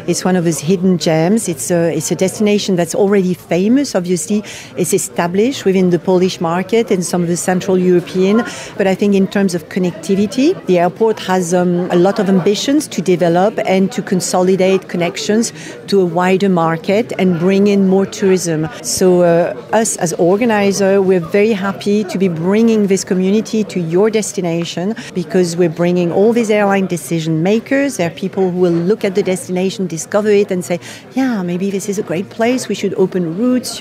It's one of those hidden gems. It's a destination that's already famous, obviously. It's established within the Polish market and some of the Central European. But I think in terms of connectivity, the airport has a lot of ambitions to develop and to consolidate connections to a wider market and bring in more tourism. So us as organizer, we're very happy to be bringing this community to your destination because we're bringing all these airline decision makers. There are people who will look at the destination, discover it and say, yeah, maybe this is a great place. We should open routes.